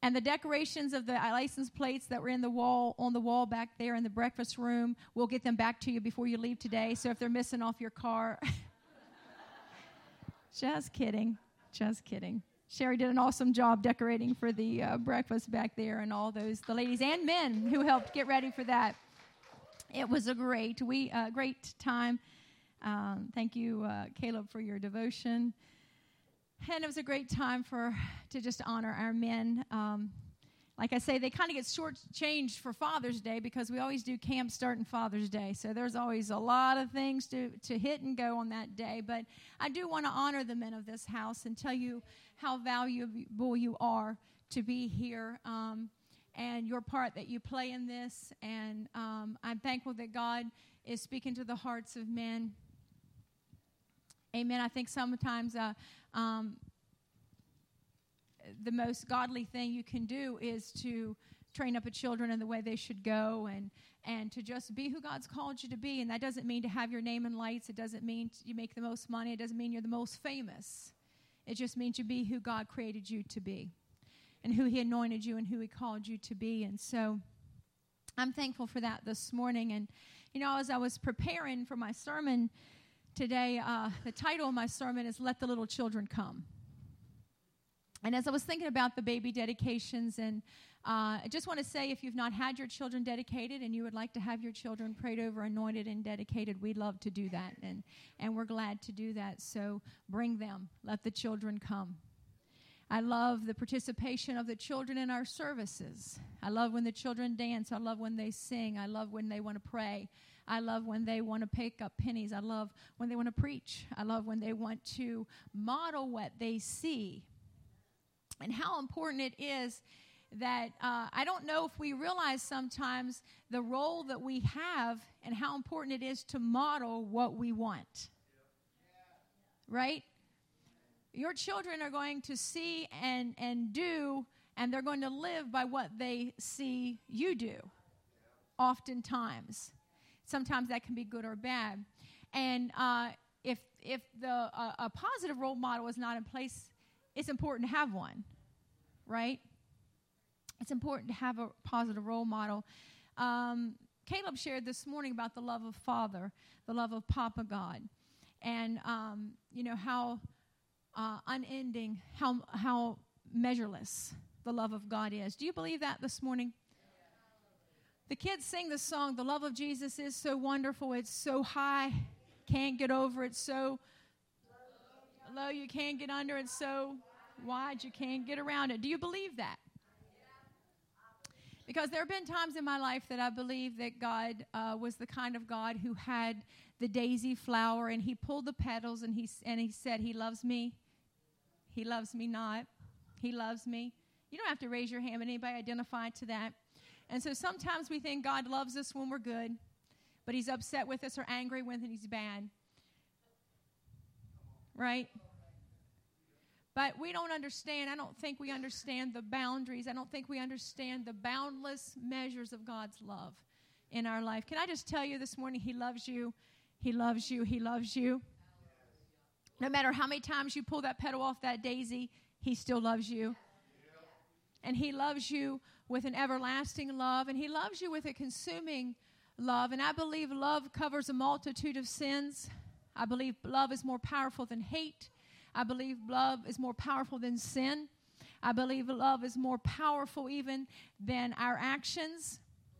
And the decorations of the license plates that were on the wall back there in the breakfast room, we'll get them back to you before you leave today. So if they're missing off your car, just kidding. Sherry did an awesome job decorating for the breakfast back there, and all the ladies and men who helped get ready for that. It was a great time. Thank you, Caleb, for your devotion. And it was a great time to just honor our men. Like I say, they kind of get shortchanged for Father's Day because we always do camp starting Father's Day. So there's always a lot of things to hit and go on that day. But I do want to honor the men of this house and tell you how valuable you are to be here and your part that you play in this. And I'm thankful that God is speaking to the hearts of men. Amen. I think sometimes the most godly thing you can do is to train up children in the way they should go and to just be who God's called you to be. And that doesn't mean to have your name in lights. It doesn't mean you make the most money. It doesn't mean you're the most famous. It just means you be who God created you to be and who he anointed you and who he called you to be. And so I'm thankful for that this morning. And, as I was preparing for my sermon today, the title of my sermon is Let the Little Children Come. And as I was thinking about the baby dedications, and I just want to say, if you've not had your children dedicated and you would like to have your children prayed over, anointed, and dedicated, we'd love to do that, and we're glad to do that. So bring them. Let the children come. I love the participation of the children in our services. I love when the children dance. I love when they sing. I love when they want to pray. I love when they want to pick up pennies. I love when they want to preach. I love when they want to model what they see. And how important it is that I don't know if we realize sometimes the role that we have and how important it is to model what we want. Right? Your children are going to see and do, and they're going to live by what they see you do, oftentimes. Sometimes that can be good or bad. And if a positive role model is not in place, it's important to have one, right? It's important to have a positive role model. Caleb shared this morning about the love of Father, the love of Papa God, and how unending, how measureless the love of God is. Do you believe that this morning? The kids sing the song, "The love of Jesus is so wonderful, it's so high, can't get over, it's so low, you can't get under, it's so wide, you can't get around it." Do you believe that? Because there have been times in my life that I believe that God was the kind of God who had the daisy flower, and he pulled the petals, and he said, "He loves me. He loves me not. He loves me." You don't have to raise your hand, but anybody identify to that? And so sometimes we think God loves us when we're good, but he's upset with us or angry when he's bad. Right? But we don't understand. I don't think we understand the boundaries. I don't think we understand the boundless measures of God's love in our life. Can I just tell you this morning, he loves you. He loves you. He loves you. No matter how many times you pull that petal off that daisy, he still loves you. And he loves you with an everlasting love, and he loves you with a consuming love. And I believe love covers a multitude of sins. I believe love is more powerful than hate. I believe love is more powerful than sin. I believe love is more powerful even than our actions.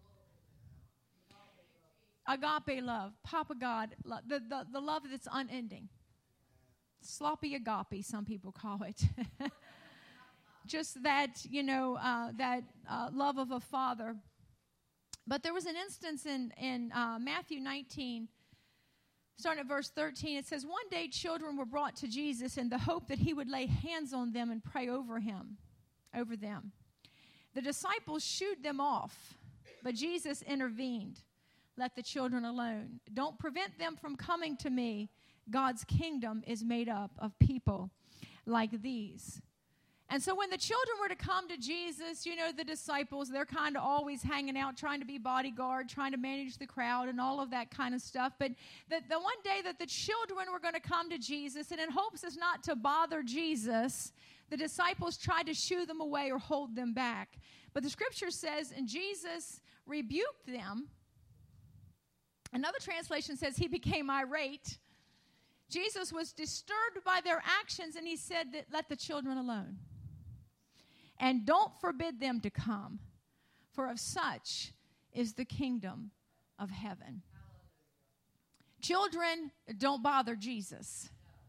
Agape love, Papa God, the love that's unending. Sloppy agape, some people call it. Just that, love of a father. But there was an instance in Matthew 19, starting at verse 13. It says, "One day children were brought to Jesus in the hope that he would lay hands on them and pray over them. The disciples shooed them off, but Jesus intervened. 'Let the children alone. Don't prevent them from coming to me. God's kingdom is made up of people like these.'" And so when the children were to come to Jesus, the disciples, they're kind of always hanging out, trying to be bodyguard, trying to manage the crowd and all of that kind of stuff. But the one day that the children were going to come to Jesus, and in hopes as not to bother Jesus, the disciples tried to shoo them away or hold them back. But the scripture says, and Jesus rebuked them. Another translation says he became irate. Jesus was disturbed by their actions, and he said that let the children alone. And don't forbid them to come, for of such is the kingdom of heaven. Children don't bother Jesus.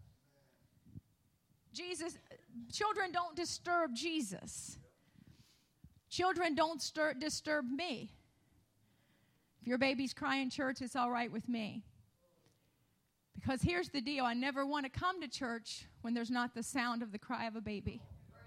Children don't disturb Jesus. Children don't disturb me. If your baby's crying in church, it's all right with me. Because here's the deal. I never want to come to church when there's not the sound of the cry of a baby.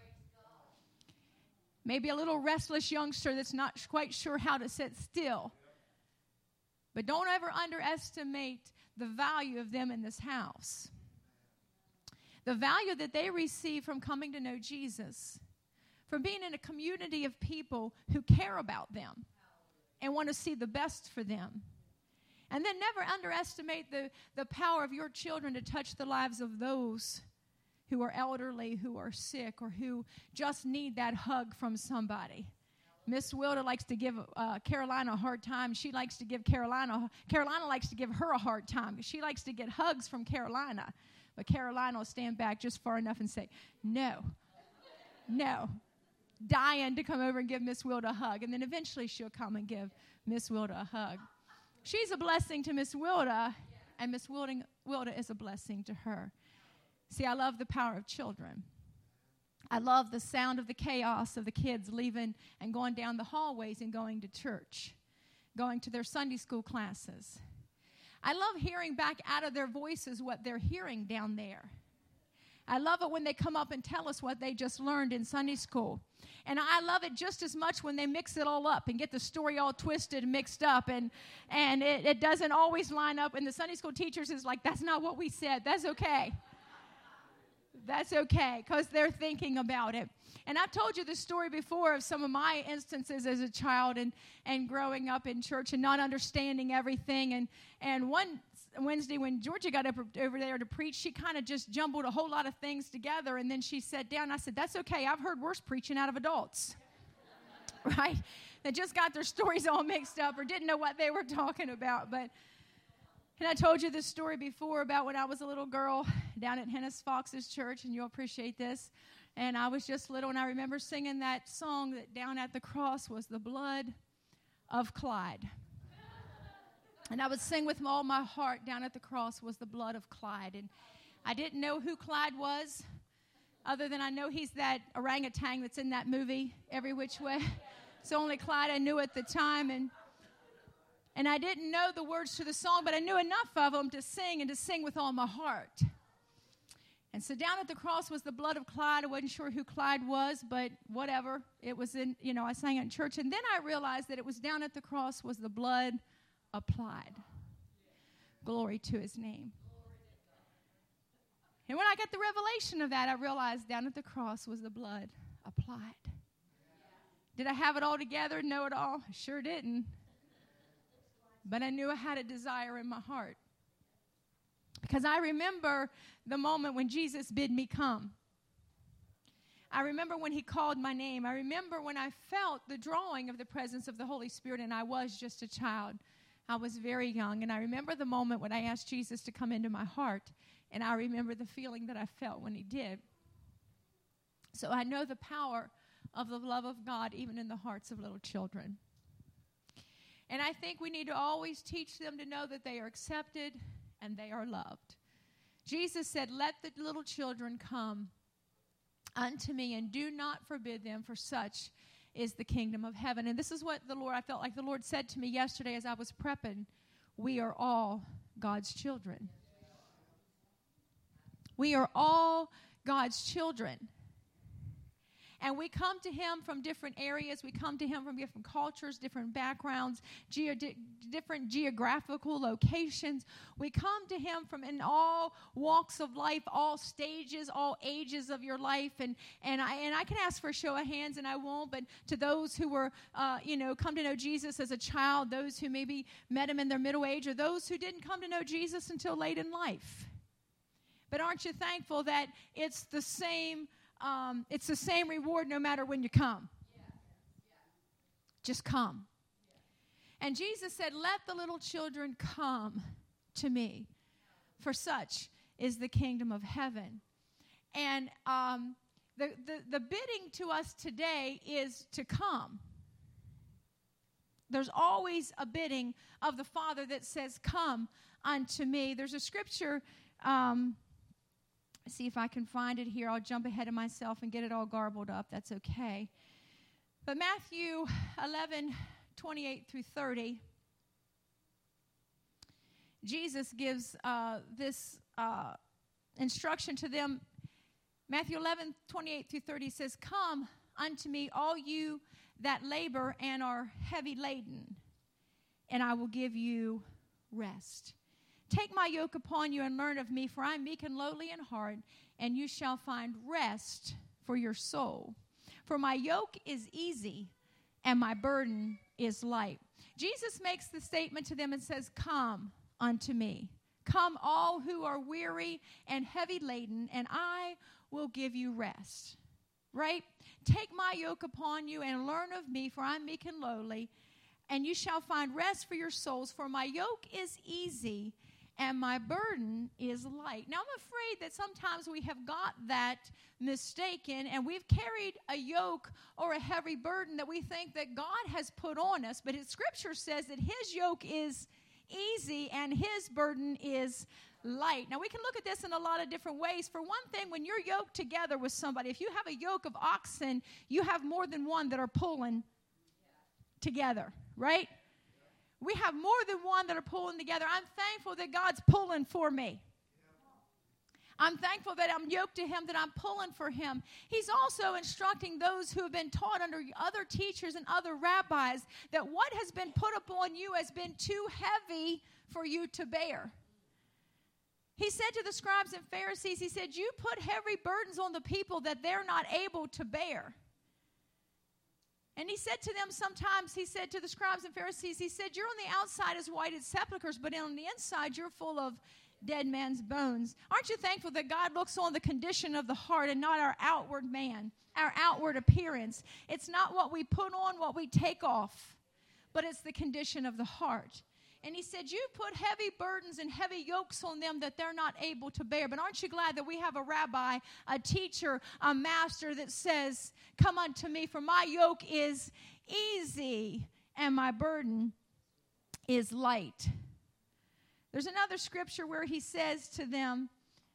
Maybe a little restless youngster that's not quite sure how to sit still. But don't ever underestimate the value of them in this house. The value that they receive from coming to know Jesus, from being in a community of people who care about them and want to see the best for them. And then never underestimate the power of your children to touch the lives of those who are elderly, who are sick, or who just need that hug from somebody. Miss Wilda likes to give Carolina a hard time. She likes to give Carolina likes to give her a hard time. She likes to get hugs from Carolina. But Carolina will stand back just far enough and say, no, dying to come over and give Miss Wilda a hug. And then eventually she'll come and give Miss Wilda a hug. She's a blessing to Miss Wilda, and Miss Wilda is a blessing to her. See, I love the power of children. I love the sound of the chaos of the kids leaving and going down the hallways and going to church, going to their Sunday school classes. I love hearing back out of their voices what they're hearing down there. I love it when they come up and tell us what they just learned in Sunday school. And I love it just as much when they mix it all up and get the story all twisted and mixed up. And it doesn't always line up. And the Sunday school teachers is like, that's not what we said. That's okay. That's okay, because they're thinking about it. And I've told you this story before of some of my instances as a child and growing up in church and not understanding everything. And one Wednesday when Georgia got up over there to preach, she kind of just jumbled a whole lot of things together, and then she sat down. I said, that's okay. I've heard worse preaching out of adults, right? That just got their stories all mixed up or didn't know what they were talking about. And I told you this story before about when I was a little girl down at Hennis Fox's church, and you'll appreciate this. And I was just little, and I remember singing that song that down at the cross was the blood of Clyde. And I would sing with all my heart, down at the cross was the blood of Clyde. And I didn't know who Clyde was, other than I know he's that orangutan that's in that movie, Every Which Way. It's the only Clyde I knew at the time. And I didn't know the words to the song, but I knew enough of them to sing and to sing with all my heart. And so down at the cross was the blood of Clyde. I wasn't sure who Clyde was, but whatever. It was in, I sang it in church. And then I realized that it was down at the cross was the blood applied. Glory to his name. And when I got the revelation of that, I realized down at the cross was the blood applied. Did I have it all together, know it all? I sure didn't. But I knew I had a desire in my heart. Because I remember the moment when Jesus bid me come. I remember when he called my name. I remember when I felt the drawing of the presence of the Holy Spirit, and I was just a child. I was very young, and I remember the moment when I asked Jesus to come into my heart, and I remember the feeling that I felt when he did. So I know the power of the love of God even in the hearts of little children. And I think we need to always teach them to know that they are accepted and they are loved. Jesus said, let the little children come unto me, and do not forbid them, for such is the kingdom of heaven. And this is what I felt like the Lord said to me yesterday as I was prepping. We are all God's children. We are all God's children. And we come to him from different areas. We come to him from different cultures, different backgrounds, different geographical locations. We come to him from in all walks of life, all stages, all ages of your life. And I can ask for a show of hands, and I won't, but to those who were, come to know Jesus as a child, those who maybe met him in their middle age, or those who didn't come to know Jesus until late in life. But aren't you thankful that it's the same it's the same reward no matter when you come. Just come. And Jesus said, let the little children come to me, for such is the kingdom of heaven. And the bidding to us today is to come. There's always a bidding of the Father that says, come unto me. There's a scripture, see if I can find it here. I'll jump ahead of myself and get it all garbled up. That's okay. But Matthew 11:28 through 30, Jesus gives this instruction to them. Matthew 11:28 through 30 says, come unto me, all you that labor and are heavy laden, and I will give you rest. Take my yoke upon you and learn of me, for I am meek and lowly in heart, and you shall find rest for your soul. For my yoke is easy, and my burden is light. Jesus makes the statement to them and says, come unto me. Come all who are weary and heavy laden, and I will give you rest. Right? Take my yoke upon you and learn of me, for I am meek and lowly, and you shall find rest for your souls. For my yoke is easy, and my burden is light. Now, I'm afraid that sometimes we have got that mistaken, and we've carried a yoke or a heavy burden that we think that God has put on us. But His Scripture says that His yoke is easy and His burden is light. Now, we can look at this in a lot of different ways. For one thing, when you're yoked together with somebody, if you have a yoke of oxen, you have more than one that are pulling together, right? We have more than one that are pulling together. I'm thankful that God's pulling for me. I'm thankful that I'm yoked to Him, that I'm pulling for Him. He's also instructing those who have been taught under other teachers and other rabbis that what has been put upon you has been too heavy for you to bear. He said to the scribes and Pharisees, He said, you put heavy burdens on the people that they're not able to bear. And He said to them sometimes, He said to the scribes and Pharisees, He said, you're on the outside as white as sepulchres, but on the inside you're full of dead man's bones. Aren't you thankful that God looks on the condition of the heart and not our outward man, our outward appearance? It's not what we put on, what we take off, but it's the condition of the heart. And He said, you put heavy burdens and heavy yokes on them that they're not able to bear. But aren't you glad that we have a rabbi, a teacher, a master that says, come unto me, for my yoke is easy and my burden is light. There's another scripture where He says to them,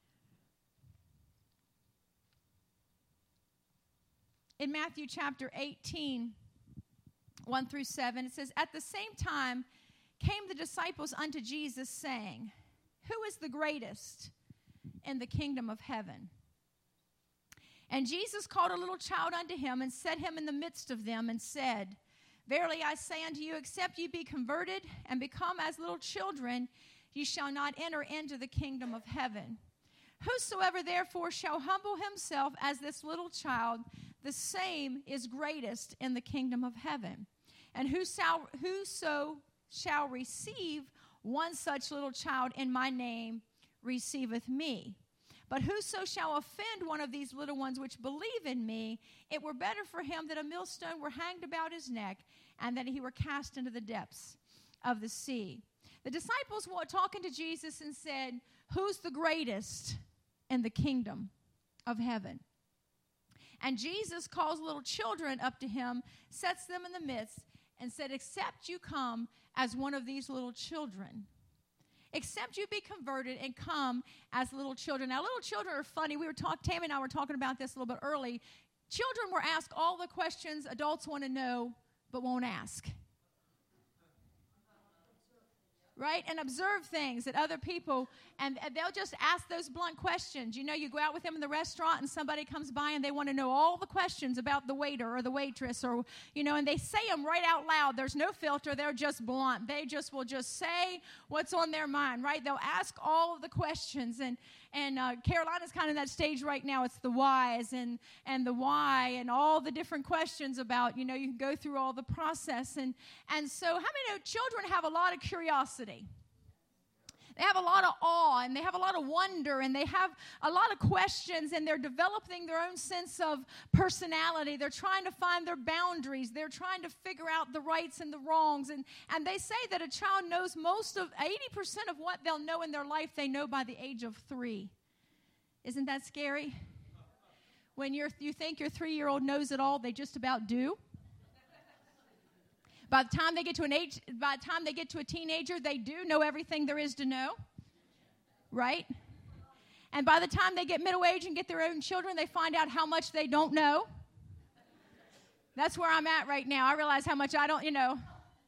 in Matthew chapter 18, 1 through 7, it says, at the same time came the disciples unto Jesus, saying, who is the greatest in the kingdom of heaven? And Jesus called a little child unto Him, and set him in the midst of them, and said, verily I say unto you, except ye be converted and become as little children, ye shall not enter into the kingdom of heaven. Whosoever therefore shall humble himself as this little child, the same is greatest in the kingdom of heaven. And whoso shall receive one such little child in my name receiveth me. But whoso shall offend one of these little ones which believe in me, it were better for him that a millstone were hanged about his neck, and that he were cast into the depths of the sea. The disciples were talking to Jesus and said, who's the greatest in the kingdom of heaven? And Jesus calls little children up to Him, sets them in the midst, and said, except you come as one of these little children. Except you be converted and come as little children. Now, little children are funny. Tammy and I were talking about this a little bit early. Children were asked all the questions adults want to know but won't ask. Right? And observe things that other people, and they'll just ask those blunt questions. You know, you go out with them in the restaurant and somebody comes by and they want to know all the questions about the waiter or the waitress, or, you know, and they say them right out loud. There's no filter. They're just blunt. They just will just say what's on their mind, right? They'll ask all of the questions. And Carolina's kind of in that stage right now. It's the whys and the why and all the different questions about, you know, you can go through all the process. And so how many know children have a lot of curiosity? They have a lot of awe, and they have a lot of wonder, and they have a lot of questions, and they're developing their own sense of personality. They're trying to find their boundaries. They're trying to figure out the rights and the wrongs. And they say that a child knows 80% of what they'll know in their life, they know by the age of 3. Isn't that scary? When you think your 3-year-old knows it all, they just about do. By the time they get to a teenager, they do know everything there is to know, right? And by the time they get middle age and get their own children, they find out how much they don't know. That's where I'm at right now. I realize how much I don't know.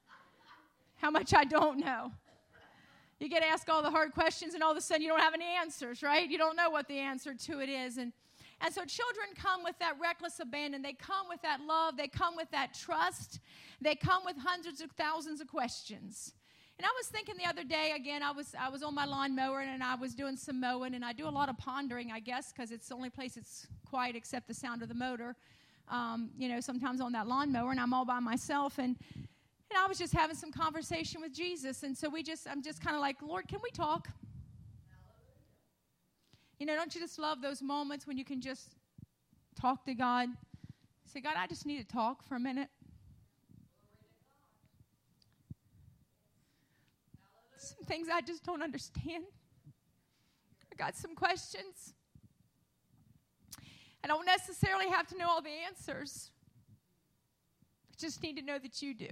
You get asked all the hard questions, and all of a sudden you don't have any answers, right? You don't know what the answer to it is. And so children come with that reckless abandon. They come with that love. They come with that trust. They come with hundreds of thousands of questions. And I was thinking the other day, again, I was on my lawnmower, and I was doing some mowing, and I do a lot of pondering, I guess, because it's the only place it's quiet except the sound of the motor, sometimes on that lawnmower, and I'm all by myself. And I was just having some conversation with Jesus. And so I'm just kind of like, Lord, can we talk? Don't you just love those moments when you can just talk to God? Say, God, I just need to talk for a minute. Some things I just don't understand. I got some questions. I don't necessarily have to know all the answers. I just need to know that you do.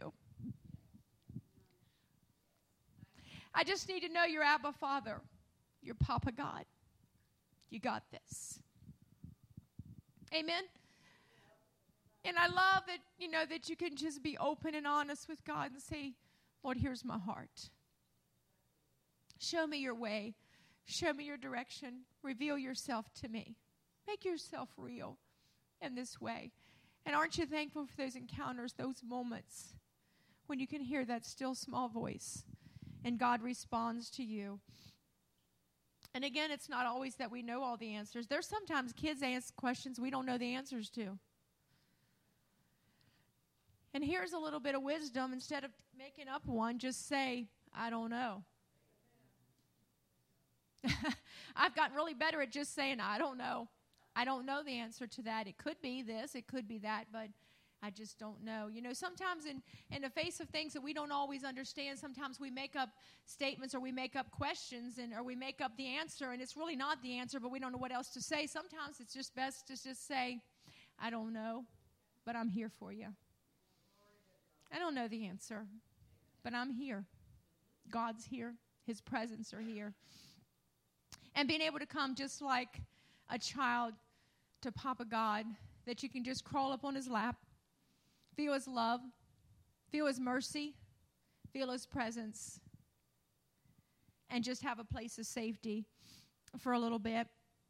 I just need to know your Abba Father, your Papa God. You got this. Amen? And I love that, that you can just be open and honest with God and say, Lord, here's my heart. Show me your way. Show me your direction. Reveal yourself to me. Make yourself real in this way. And aren't you thankful for those encounters, those moments when you can hear that still small voice and God responds to you? And again, it's not always that we know all the answers. There's sometimes kids ask questions we don't know the answers to. And here's a little bit of wisdom. Instead of making up one, just say, I don't know. I've gotten really better at just saying, I don't know. I don't know the answer to that. It could be this, it could be that, but I just don't know. Sometimes in the face of things that we don't always understand, sometimes we make up statements or we make up questions or we make up the answer, and it's really not the answer, but we don't know what else to say. Sometimes it's just best to just say, I don't know, but I'm here for you. I don't know the answer, but I'm here. God's here. His presence are here. And being able to come just like a child to Papa God, that you can just crawl up on his lap, feel his love, feel his mercy, feel his presence, and just have a place of safety for a little bit.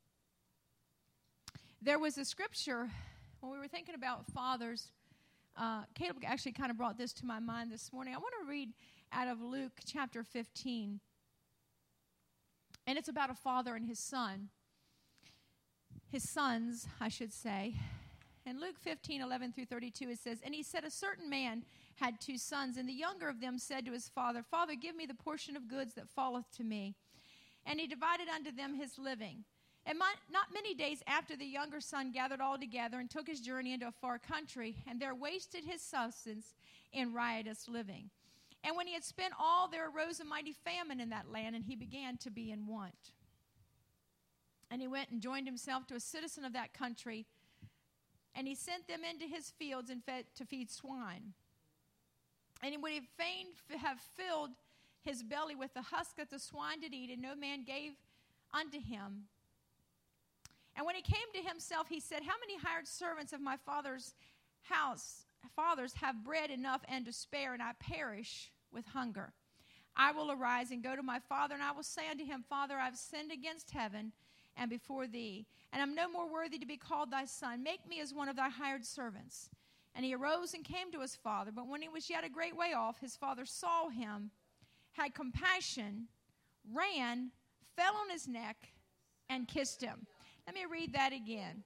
There was a scripture, when we were thinking about fathers, Caleb actually kind of brought this to my mind this morning. I want to read out of Luke chapter 15. And it's about a father and his son. His sons, I should say. In Luke 15:11-32, it says, And he said, a certain man had 2 sons, and the younger of them said to his father, Father, give me the portion of goods that falleth to me. And he divided unto them his living. And not many days after, the younger son gathered all together and took his journey into a far country, and there wasted his substance in riotous living. And when he had spent all, there arose a mighty famine in that land, and he began to be in want. And he went and joined himself to a citizen of that country, and he sent them into his fields and to feed swine. And he would have fain have filled his belly with the husk that the swine did eat, and no man gave unto him. And when he came to himself, he said, How many hired servants of my father's fathers have bread enough and to spare, and I perish with hunger? I will arise and go to my father, and I will say unto him, Father, I have sinned against heaven and before thee, and am no more worthy to be called thy son. Make me as one of thy hired servants. And he arose and came to his father. But when he was yet a great way off, his father saw him, had compassion, ran, fell on his neck, and kissed him. Let me read that again.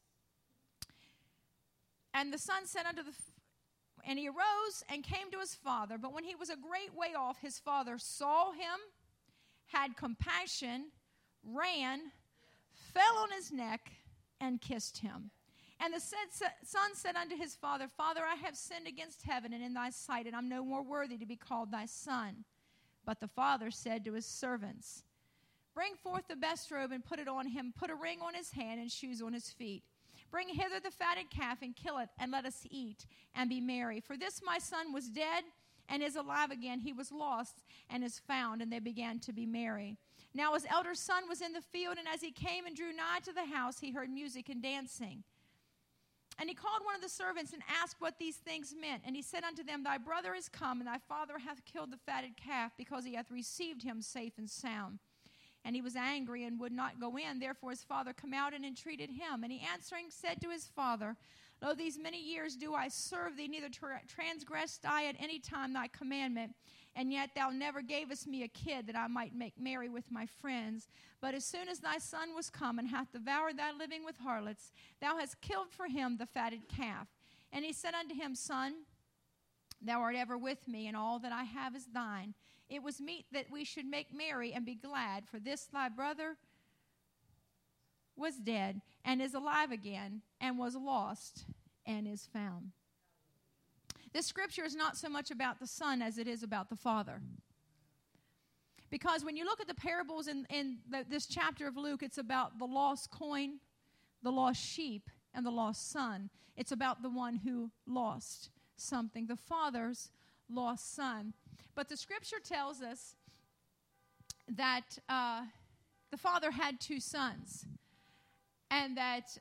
And the son said and he arose and came to his father. But when he was a great way off, his father saw him, had compassion, ran, fell on his neck, and kissed him. And the son said unto his father, Father, I have sinned against heaven and in thy sight, and I'm no more worthy to be called thy son. But the father said to his servants, Bring forth the best robe and put it on him, put a ring on his hand and shoes on his feet. Bring hither the fatted calf and kill it, and let us eat and be merry. For this my son was dead and is alive again. He was lost and is found. And they began to be merry. Now his elder son was in the field, and as he came and drew nigh to the house, he heard music and dancing. And he called one of the servants and asked what these things meant. And he said unto them, Thy brother is come, and thy father hath killed the fatted calf, because he hath received him safe and sound. And he was angry and would not go in. Therefore his father come out and entreated him. And he answering said to his father, Lo, these many years do I serve thee, neither transgressed I at any time thy commandment. And yet thou never gavest me a kid, that I might make merry with my friends. But as soon as thy son was come, and hath devoured thy living with harlots, thou hast killed for him the fatted calf. And he said unto him, Son, thou art ever with me, and all that I have is thine. It was meet that we should make merry and be glad, for this thy brother was dead, and is alive again, and was lost, and is found. This scripture is not so much about the son as it is about the father. Because when you look at the parables in this chapter of Luke, it's about the lost coin, the lost sheep, and the lost son. It's about the one who lost something, the father's lost son. But the scripture tells us that the father had two sons, and that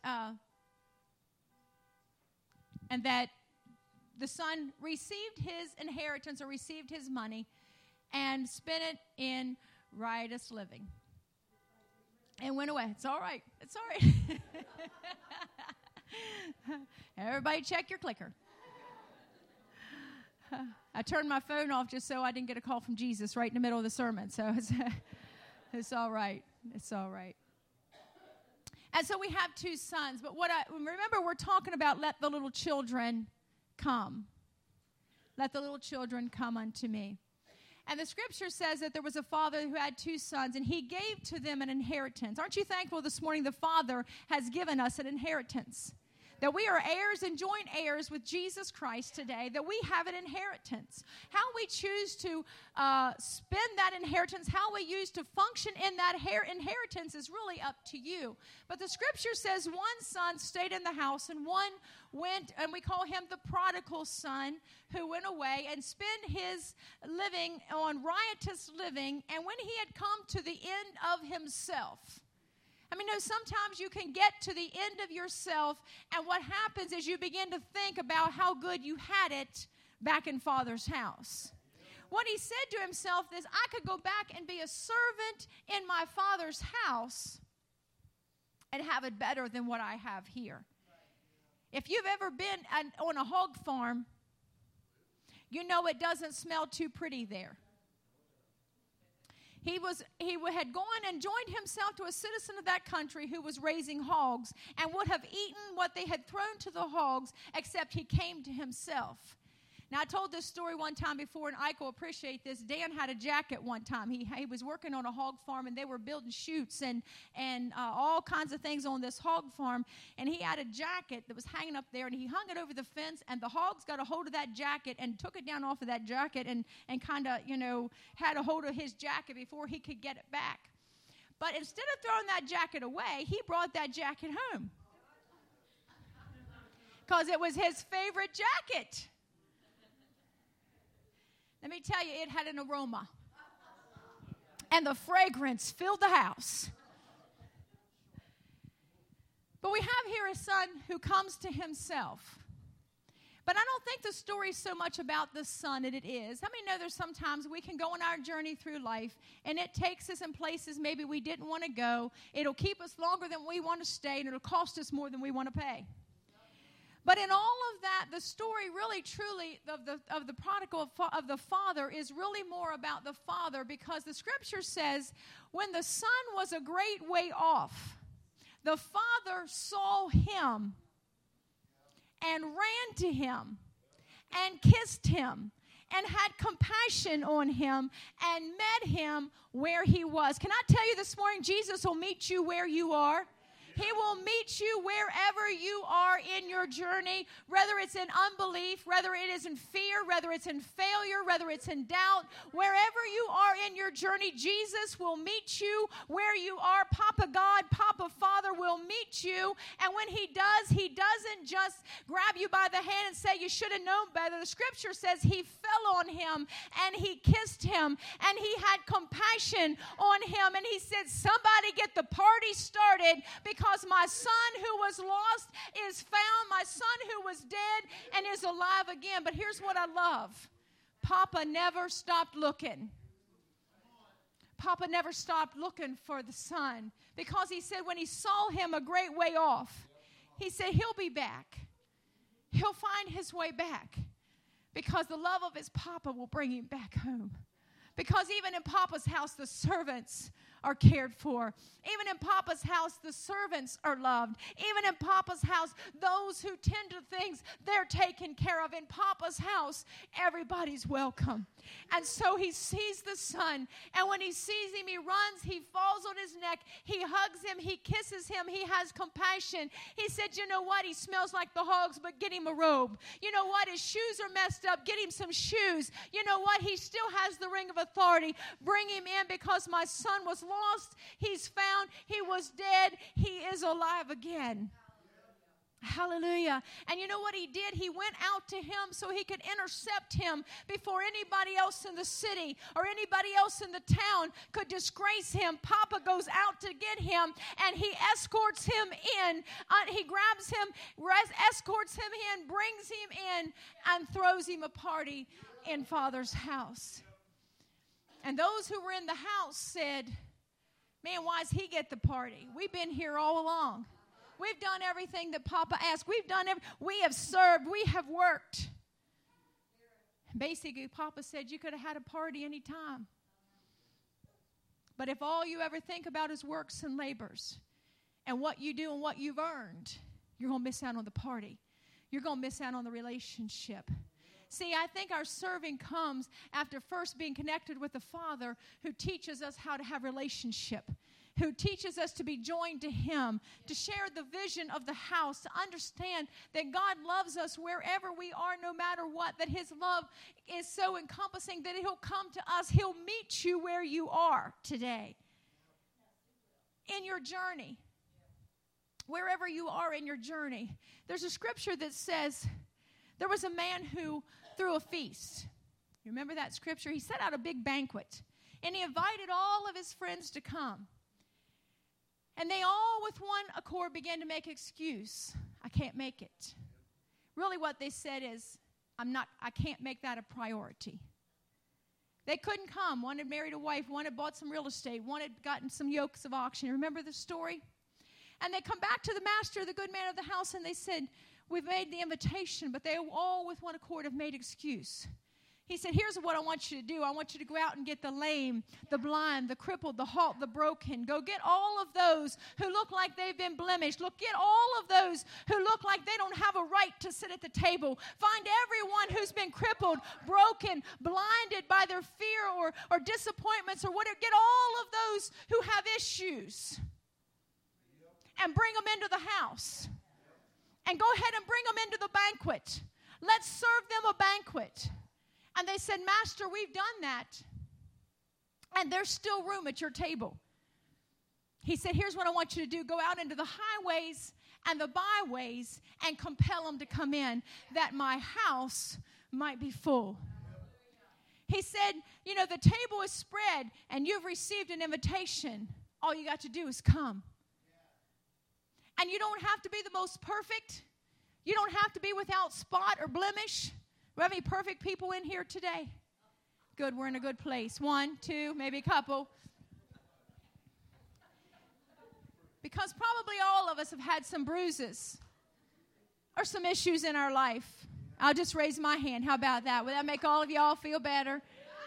the son received his inheritance, or received his money, and spent it in riotous living. And went away. It's all right. It's all right. Everybody check your clicker. I turned my phone off just so I didn't get a call from Jesus right in the middle of the sermon. So it's all right. It's all right. And so we have two sons. But remember, we're talking about let the little children come. Let the little children come unto me. And the scripture says that there was a father who had two sons, and he gave to them an inheritance. Aren't you thankful this morning the Father has given us an inheritance? That we are heirs and joint heirs with Jesus Christ today, that we have an inheritance. How we choose to spend that inheritance, how we use to function in that inheritance is really up to you. But the scripture says one son stayed in the house, and one went, and we call him the prodigal son, who went away and spent his living on riotous living. And when he had come to the end of himself, sometimes you can get to the end of yourself, and what happens is you begin to think about how good you had it back in Father's house. What he said to himself is, I could go back and be a servant in my Father's house and have it better than what I have here. If you've ever been on a hog farm, you know it doesn't smell too pretty there. He had gone and joined himself to a citizen of that country who was raising hogs, and would have eaten what they had thrown to the hogs, except he came to himself. Now, I told this story one time before, and Ike will appreciate this. Dan had a jacket one time. He was working on a hog farm, and they were building chutes and all kinds of things on this hog farm. And he had a jacket that was hanging up there, and he hung it over the fence, and the hogs got a hold of that jacket and took it down off of that jacket and kind of, had a hold of his jacket before he could get it back. But instead of throwing that jacket away, he brought that jacket home because it was his favorite jacket. Let me tell you, it had an aroma. And the fragrance filled the house. But we have here a son who comes to himself. But I don't think the story is so much about the son as it is. How many know there's sometimes we can go on our journey through life, and it takes us in places maybe we didn't want to go. It'll keep us longer than we want to stay, and it'll cost us more than we want to pay. But in all of that, the story really, truly, of the prodigal of the father is really more about the father, because the scripture says, when the son was a great way off, the father saw him and ran to him and kissed him and had compassion on him and met him where he was. Can I tell you this morning, Jesus will meet you where you are. He will meet you wherever you are in your journey, whether it's in unbelief, whether it is in fear, whether it's in failure, whether it's in doubt. Wherever you are in your journey, Jesus will meet you where you are. Papa God, Papa Father will meet you. And when he does, he doesn't just grab you by the hand and say, you should have known better. The scripture says he fell on him and he kissed him and he had compassion on him. And he said, somebody get the party started, because my son who was lost is found, my son who was dead and is alive again. But here's what I love. Papa never stopped looking. Papa never stopped looking for the son, because he said when he saw him a great way off, he said he'll be back. He'll find his way back, because the love of his papa will bring him back home. Because even in Papa's house, the servants are cared for. Even in Papa's house, the servants are loved. Even in Papa's house, those who tend to things, they're taken care of. In Papa's house, everybody's welcome. And so he sees the son, and when he sees him, he runs, he falls on his neck, he hugs him, he kisses him, he has compassion. He said, you know what? He smells like the hogs, but get him a robe. You know what? His shoes are messed up. Get him some shoes. You know what? He still has the ring of authority. Bring him in, because my son was lost. He's found. He was dead. He is alive again. Hallelujah. And you know what he did? He went out to him so he could intercept him before anybody else in the city or anybody else in the town could disgrace him. Papa goes out to get him, and he escorts him in. He grabs him, escorts him in, brings him in, and throws him a party in Father's house. And those who were in the house said, man, why does he get the party? We've been here all along. We've done everything that Papa asked. We have served. We have worked. Basically, Papa said you could have had a party any time. But if all you ever think about is works and labors and what you do and what you've earned, you're going to miss out on the party. You're going to miss out on the relationship. See, I think our serving comes after first being connected with the Father, who teaches us how to have relationship, who teaches us to be joined to him, to share the vision of the house, to understand that God loves us wherever we are, no matter what, that his love is so encompassing that he'll come to us. He'll meet you where you are today in your journey, wherever you are in your journey. There's a scripture that says there was a man who threw a feast. You remember that scripture? He set out a big banquet, and he invited all of his friends to come. And they all with one accord began to make excuse. I can't make it. Really what they said is, I can't make that a priority. They couldn't come. One had married a wife. One had bought some real estate. One had gotten some yokes of oxen. Remember the story? And they come back to the master, the good man of the house, and they said, we've made the invitation, but they all with one accord have made excuse. He said, here's what I want you to do. I want you to go out and get the lame, the blind, the crippled, the halt, the broken. Go get all of those who look like they've been blemished. Get all of those who look like they don't have a right to sit at the table. Find everyone who's been crippled, broken, blinded by their fear or disappointments or whatever. Get all of those who have issues and bring them into the house. And go ahead and bring them into the banquet. Let's serve them a banquet. And they said, Master, we've done that. And there's still room at your table. He said, here's what I want you to do. Go out into the highways and the byways and compel them to come in, that my house might be full. He said, the table is spread and you've received an invitation. All you got to do is come. And you don't have to be the most perfect. You don't have to be without spot or blemish. Do we have any perfect people in here today? Good, we're in a good place. 1, 2, maybe a couple. Because probably all of us have had some bruises or some issues in our life. I'll just raise my hand. How about that? Will that make all of y'all feel better?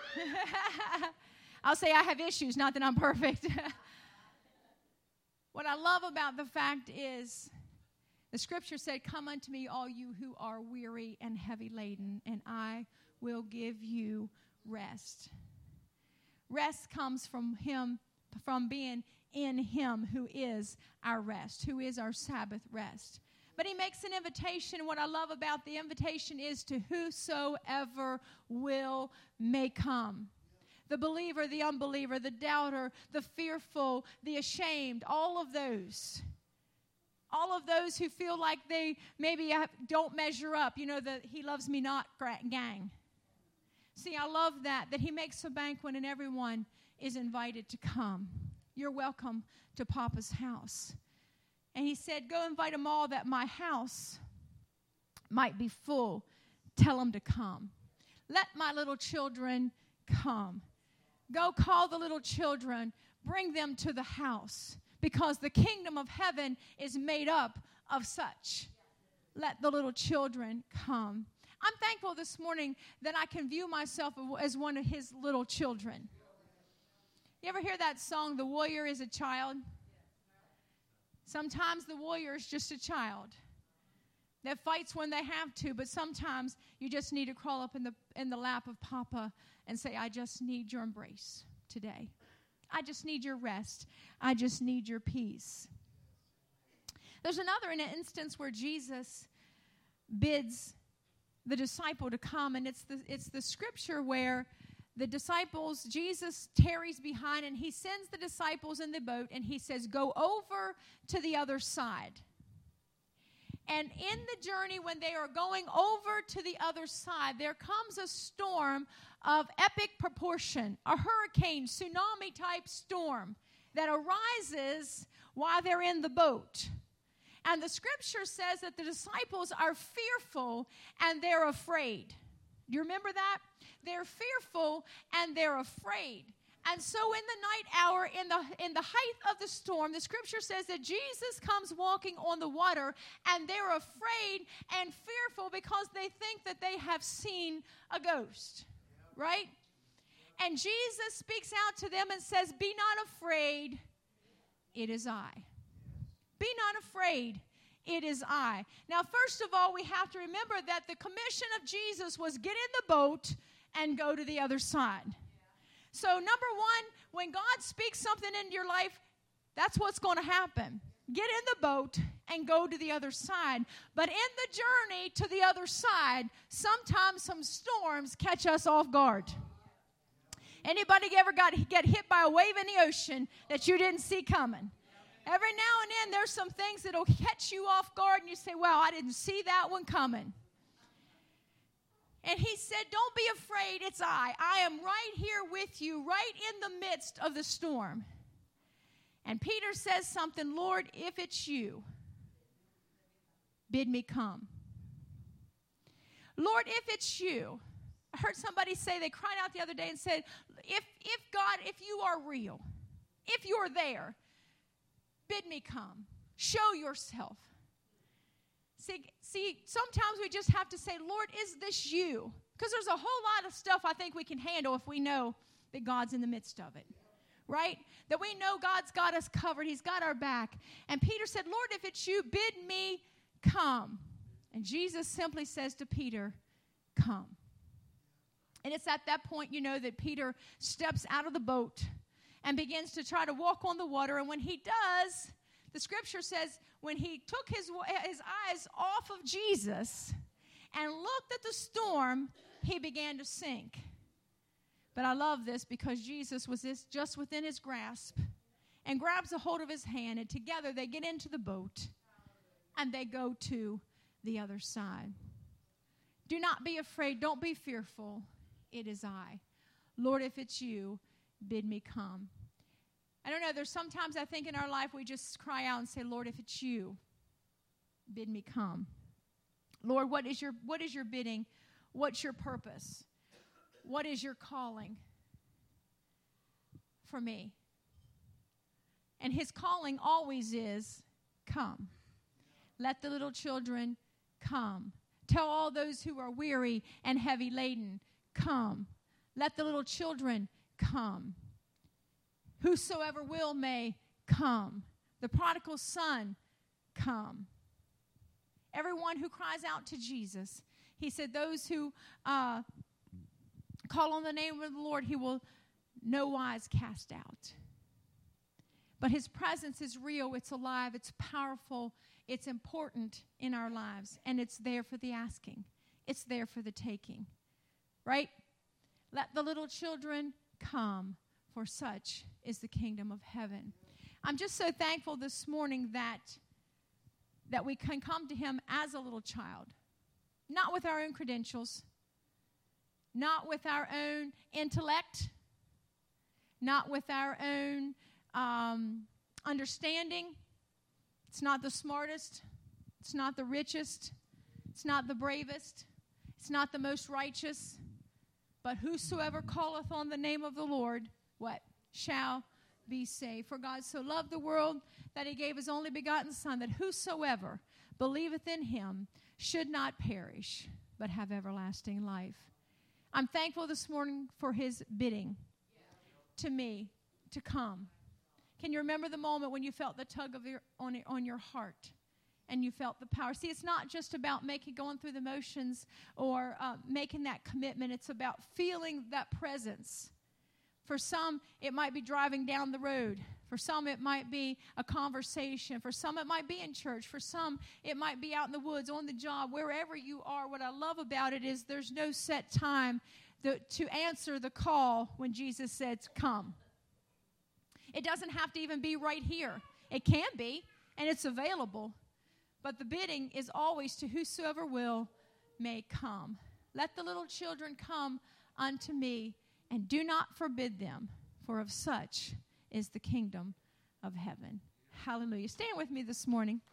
I'll say I have issues, not that I'm perfect. What I love about the fact is The scripture said, come unto me, all you who are weary and heavy laden, and I will give you rest. Rest comes from him, from being in him who is our rest, who is our Sabbath rest. But he makes an invitation. What I love about the invitation is to whosoever will may come. The believer, the unbeliever, the doubter, the fearful, the ashamed, all of those. All of those who feel like they maybe don't measure up. You know, the He Loves Me Not gang. See, I love that he makes a banquet and everyone is invited to come. You're welcome to Papa's house. And he said, go invite them all that my house might be full. Tell them to come. Let my little children come. Go call the little children. Bring them to the house. Because the kingdom of heaven is made up of such. Let the little children come. I'm thankful this morning that I can view myself as one of his little children. You ever hear that song, The Warrior is a Child? Sometimes the warrior is just a child that fights when they have to, but sometimes you just need to crawl up in the lap of Papa and say, I just need your embrace today. I just need your rest. I just need your peace. There's another instance where Jesus bids the disciple to come, and it's the scripture where the disciples, Jesus tarries behind, and he sends the disciples in the boat, and he says, go over to the other side. And in the journey, when they are going over to the other side, there comes a storm of epic proportion, a hurricane, tsunami-type storm that arises while they're in the boat. And the scripture says that the disciples are fearful and they're afraid. Do you remember that? They're fearful and they're afraid. And so in the night hour, in the height of the storm, the scripture says that Jesus comes walking on the water, and they're afraid and fearful because they think that they have seen a ghost, right? And Jesus speaks out to them and says, be not afraid, it is I. Be not afraid, it is I. Now, first of all, we have to remember that the commission of Jesus was get in the boat and go to the other side. So, number one, when God speaks something into your life, that's what's going to happen. Get in the boat and go to the other side. But in the journey to the other side, sometimes some storms catch us off guard. Anybody ever get hit by a wave in the ocean that you didn't see coming? Every now and then, there's some things that will catch you off guard, and you say, wow, I didn't see that one coming. And he said, don't be afraid, it's I. I am right here with you, right in the midst of the storm. And Peter says something, Lord, if it's you, bid me come. Lord, if it's you. I heard somebody say, they cried out the other day and said, if God, if you are real, if you're there, bid me come. Show yourself. See, sometimes we just have to say, Lord, is this you? Because there's a whole lot of stuff I think we can handle if we know that God's in the midst of it, right? That we know God's got us covered. He's got our back. And Peter said, Lord, if it's you, bid me come. And Jesus simply says to Peter, come. And it's at that point, you know, that Peter steps out of the boat and begins to try to walk on the water. And when he does, the scripture says when he took his eyes off of Jesus and looked at the storm, he began to sink. But I love this because Jesus was just within his grasp and grabs a hold of his hand, and together they get into the boat and they go to the other side. Do not be afraid. Don't be fearful. It is I. Lord, if it's you, bid me come. I don't know, there's sometimes I think in our life we just cry out and say, Lord, if it's you, bid me come. Lord, what is your bidding? What's your purpose? What is your calling for me? And his calling always is, come. Let the little children come. Tell all those who are weary and heavy laden, come. Let the little children come. Whosoever will may come. The prodigal son, come. Everyone who cries out to Jesus. He said those who call on the name of the Lord, he will no wise cast out. But his presence is real, it's alive, it's powerful, it's important in our lives, and it's there for the asking. It's there for the taking. Right? Let the little children come, for such is the kingdom of heaven. I'm just so thankful this morning that we can come to him as a little child. Not with our own credentials, not with our own intellect, not with our own understanding. It's not the smartest. It's not the richest. It's not the bravest. It's not the most righteous. But whosoever calleth on the name of the Lord, what? Shall be saved. For God so loved the world that he gave his only begotten Son, that whosoever believeth in him should not perish, but have everlasting life. I'm thankful this morning for his bidding to me to come. Can you remember the moment when you felt the tug of on your heart and you felt the power? See, it's not just about going through the motions or making that commitment. It's about feeling that presence. For some, it might be driving down the road. For some, it might be a conversation. For some, it might be in church. For some, it might be out in the woods, on the job, wherever you are. What I love about it is there's no set time to answer the call when Jesus said, come. It doesn't have to even be right here. It can be, and it's available. But the bidding is always to whosoever will may come. Let the little children come unto me, and do not forbid them, for of such is the kingdom of heaven. Hallelujah. Stand with me this morning.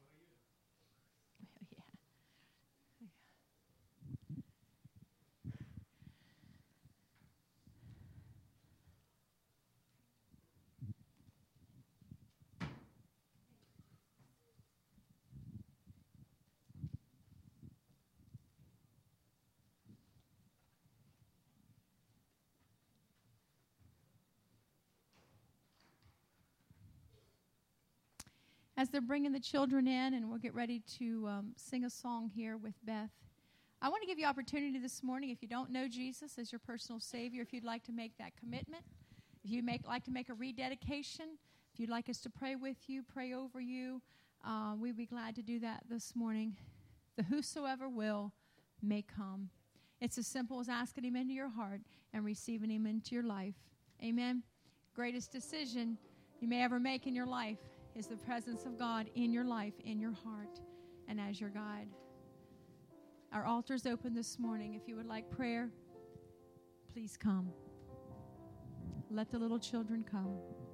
As they're bringing the children in, and we'll get ready to sing a song here with Beth, I want to give you opportunity this morning, if you don't know Jesus as your personal Savior, if you'd like to make that commitment, if you'd like to make a rededication, if you'd like us to pray with you, pray over you, we'd be glad to do that this morning. The whosoever will may come. It's as simple as asking him into your heart and receiving him into your life. Amen. Greatest decision you may ever make in your life is the presence of God in your life, in your heart, and as your guide. Our altar's open this morning. If you would like prayer, please come. Let the little children come.